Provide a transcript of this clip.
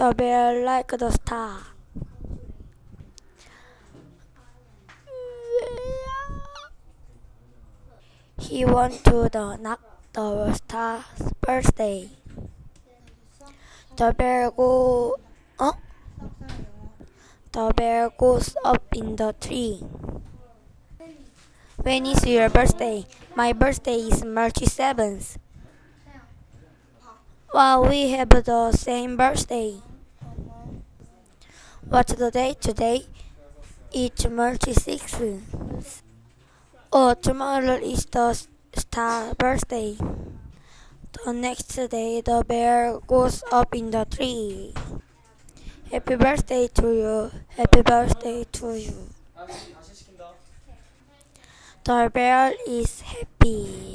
The bear like the star. He went to the knock the star's birthday. The bear go uh, the bear goes up in the tree. When is your birthday? My birthday is March 7th. Wow, we have the same birthday. What's the date today? It's March 6th. Oh, tomorrow is the star birthday. The next day, the bear goes up in the tree. Happy birthday to you. Happy birthday to you. The bear is happy.